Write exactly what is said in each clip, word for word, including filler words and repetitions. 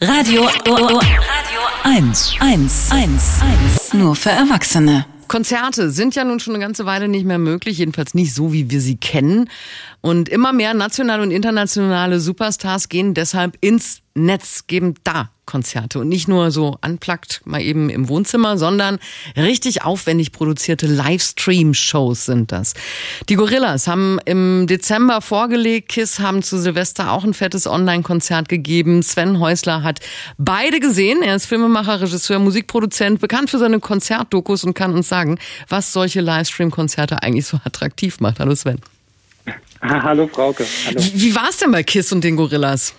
Radio Radio eins eins eins eins. Nur für Erwachsene. Konzerte sind ja nun schon eine ganze Weile nicht mehr möglich, jedenfalls nicht so, wie wir sie kennen. Und immer mehr nationale und internationale Superstars gehen deshalb ins Netz, geben da Konzerte. Und nicht nur so unplugged mal eben im Wohnzimmer, sondern richtig aufwendig produzierte Livestream-Shows sind das. Die Gorillaz haben im Dezember vorgelegt, KISS haben zu Silvester auch ein fettes Online-Konzert gegeben. Sven Häusler hat beide gesehen. Er ist Filmemacher, Regisseur, Musikproduzent, bekannt für seine Konzertdokus und kann uns sagen, was solche Livestream-Konzerte eigentlich so attraktiv macht. Hallo Sven. Hallo Frauke. Hallo. Wie war es denn bei KISS und den Gorillaz?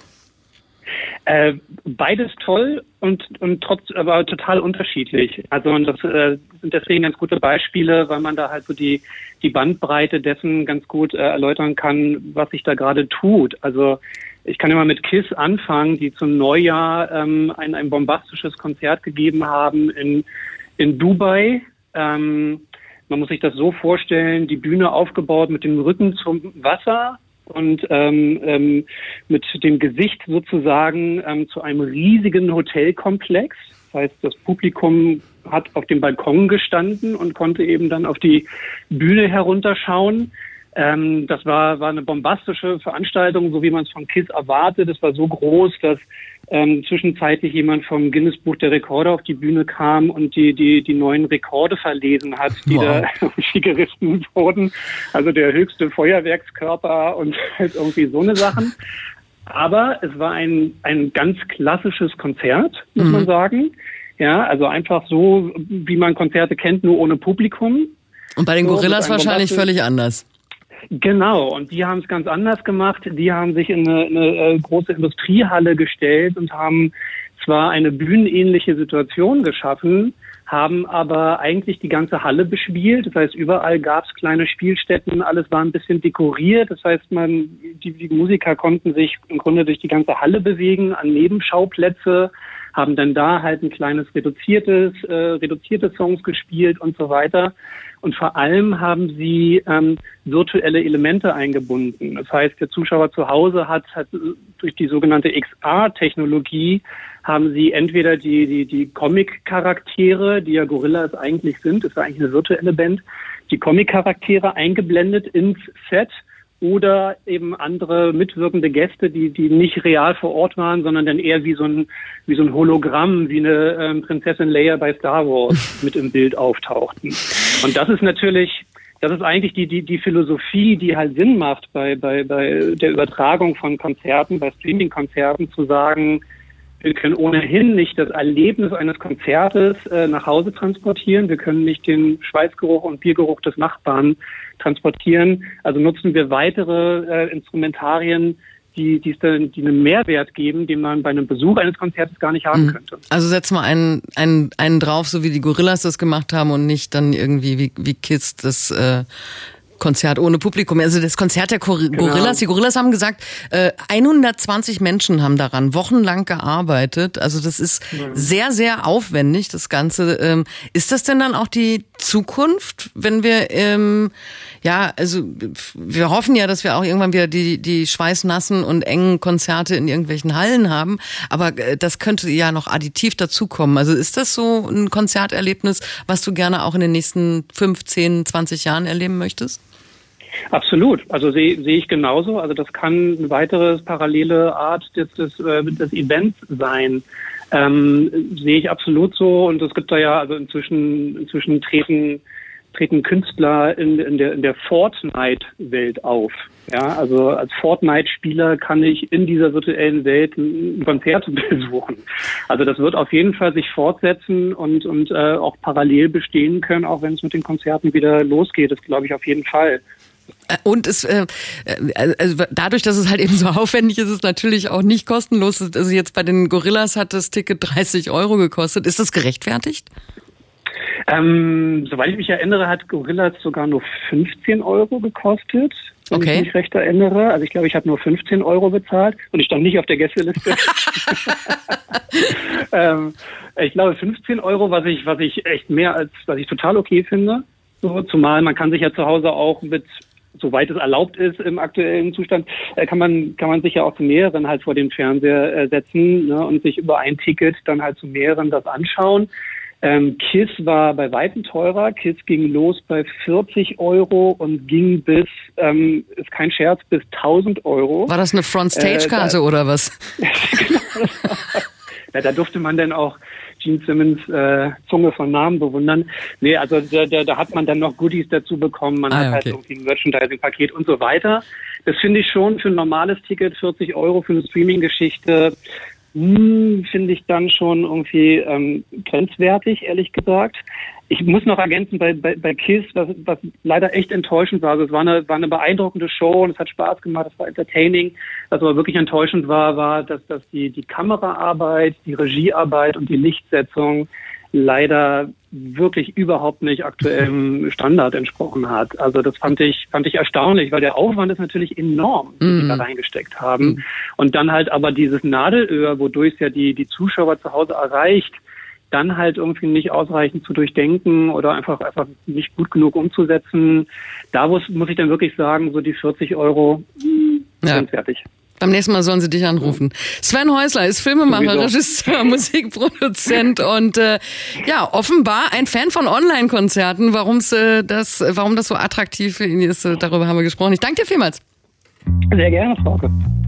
Äh, beides toll und und trotz aber total unterschiedlich. Also und das äh, sind deswegen ganz gute Beispiele, weil man da halt so die die Bandbreite dessen ganz gut äh, erläutern kann, was sich da gerade tut. Also ich kann immer mit KISS anfangen, die zum Neujahr ähm, ein ein bombastisches Konzert gegeben haben in in Dubai. Ähm, man muss sich das so vorstellen: die Bühne aufgebaut mit dem Rücken zum Wasser und ähm, ähm, mit dem Gesicht sozusagen ähm, zu einem riesigen Hotelkomplex. Das heißt, das Publikum hat auf dem Balkon gestanden und konnte eben dann auf die Bühne herunterschauen. Ähm, das war, war eine bombastische Veranstaltung, so wie man es von KISS erwartet. Es war so groß, dass ähm, zwischenzeitlich jemand vom Guinness-Buch der Rekorde auf die Bühne kam und die die die neuen Rekorde verlesen hat, die wow. da irgendwie gerissen wurden. Also der höchste Feuerwerkskörper und halt irgendwie so eine Sachen. Aber es war ein ein ganz klassisches Konzert, muss mhm. man sagen. Ja, also einfach so, wie man Konzerte kennt, nur ohne Publikum. Und bei den so, Gorillaz wahrscheinlich völlig anders. Genau, und die haben es ganz anders gemacht. Die haben sich in eine, eine äh, große Industriehalle gestellt und haben zwar eine bühnenähnliche Situation geschaffen, haben aber eigentlich die ganze Halle bespielt. Das heißt, überall gab es kleine Spielstätten, alles war ein bisschen dekoriert. Das heißt, man, die, die Musiker konnten sich im Grunde durch die ganze Halle bewegen, an Nebenschauplätze, haben dann da halt ein kleines reduziertes, äh, reduzierte Songs gespielt und so weiter. Und vor allem haben sie ähm, virtuelle Elemente eingebunden. Das heißt, der Zuschauer zu Hause hat, hat durch die sogenannte X R-Technologie haben sie entweder die die die Comic-Charaktere, die ja Gorillaz eigentlich sind, das ist eigentlich eine virtuelle Band, die Comic-Charaktere eingeblendet ins Set, oder eben andere mitwirkende Gäste, die die nicht real vor Ort waren, sondern dann eher wie so ein wie so ein Hologramm, wie eine ähm, Prinzessin Leia bei Star Wars mit im Bild auftauchten. Und das ist natürlich, das ist eigentlich die die die Philosophie, die halt Sinn macht bei bei bei der Übertragung von Konzerten, bei Streaming-Konzerten, zu sagen, wir können ohnehin nicht das Erlebnis eines Konzertes äh, nach Hause transportieren. Wir können nicht den Schweißgeruch und Biergeruch des Nachbarn transportieren. Also nutzen wir weitere äh, Instrumentarien, die, die, die einen Mehrwert geben, den man bei einem Besuch eines Konzertes gar nicht haben könnte. Also setz mal einen, einen, einen drauf, so wie die Gorillaz das gemacht haben und nicht dann irgendwie wie, wie KISS das äh Konzert ohne Publikum. Also das Konzert der Gorillaz. Genau. Die Gorillaz haben gesagt, äh, hundertzwanzig Menschen haben daran wochenlang gearbeitet. Also das ist ja. sehr, sehr aufwendig, das Ganze. Ähm, ist das denn dann auch die Zukunft, wenn wir, ähm, ja, also wir hoffen ja, dass wir auch irgendwann wieder die, die schweißnassen und engen Konzerte in irgendwelchen Hallen haben. Aber das könnte ja noch additiv dazukommen. Also ist das so ein Konzerterlebnis, was du gerne auch in den nächsten fünfzehn, zwanzig Jahren erleben möchtest? Absolut. Also sehe sehe ich genauso. Also das kann eine weitere parallele Art des, des, des Events sein. Ähm, sehe ich absolut so. Und es gibt da ja, also inzwischen, inzwischen treten, treten Künstler in, in der, in der Fortnite-Welt auf. Ja, also als Fortnite-Spieler kann ich in dieser virtuellen Welt ein Konzert besuchen. Also das wird auf jeden Fall sich fortsetzen und, und äh, auch parallel bestehen können, auch wenn es mit den Konzerten wieder losgeht. Das glaube ich auf jeden Fall. Und es, äh, also dadurch, dass es halt eben so aufwendig ist, ist es natürlich auch nicht kostenlos. Also jetzt bei den Gorillaz hat das Ticket dreißig Euro gekostet. Ist das gerechtfertigt? Ähm, soweit ich mich erinnere, hat Gorillaz sogar nur fünfzehn Euro gekostet, wenn okay. ich mich recht erinnere. Also ich glaube, ich habe nur fünfzehn Euro bezahlt und ich stand nicht auf der Gästeliste. ähm, ich glaube fünfzehn Euro, was ich, was ich echt mehr als, was ich total okay finde. So, zumal man kann sich ja zu Hause auch mit soweit es erlaubt ist im aktuellen Zustand, äh, kann man kann man sich ja auch zu mehreren halt vor den Fernseher äh, setzen, ne, und sich über ein Ticket dann halt zu mehreren das anschauen. Ähm, KISS war bei weitem teurer. KISS ging los bei vierzig Euro und ging bis, ähm, ist kein Scherz, bis tausend Euro. War das eine Front-Stage-Karte äh, oder was? Genau. Ja, da durfte man dann auch Gene Simmons äh, Zunge von Namen bewundern. Nee, also da, da, da hat man dann noch Goodies dazu bekommen. Man ah, hat halt okay. irgendwie ein Merchandising-Paket und so weiter. Das finde ich schon für ein normales Ticket, vierzig Euro für eine Streaming-Geschichte, Hm, finde ich dann schon irgendwie ähm, grenzwertig, ehrlich gesagt. Ich muss noch ergänzen, bei, bei, bei KISS, was, was leider echt enttäuschend war, also es war eine, war eine beeindruckende Show und es hat Spaß gemacht, es war entertaining. Was aber wirklich enttäuschend war, war, dass, dass die, die Kameraarbeit, die Regiearbeit und die Lichtsetzung leider wirklich überhaupt nicht aktuellem Standard entsprochen hat. Also das fand ich fand ich erstaunlich, weil der Aufwand ist natürlich enorm, den sie mm. da reingesteckt haben. Mm. Und dann halt aber dieses Nadelöhr, wodurch es ja die die Zuschauer zu Hause erreicht, dann halt irgendwie nicht ausreichend zu durchdenken oder einfach einfach nicht gut genug umzusetzen. Da muss, muss ich dann wirklich sagen, so die vierzig Euro ja. sind fertig. Beim nächsten Mal sollen sie dich anrufen. Sven Häusler ist Filmemacher, Regisseur, Musikproduzent und äh, ja, offenbar ein Fan von Online-Konzerten. Warum's, äh, das, warum das so attraktiv für ihn ist, äh, darüber haben wir gesprochen. Ich danke dir vielmals. Sehr gerne, Frauke.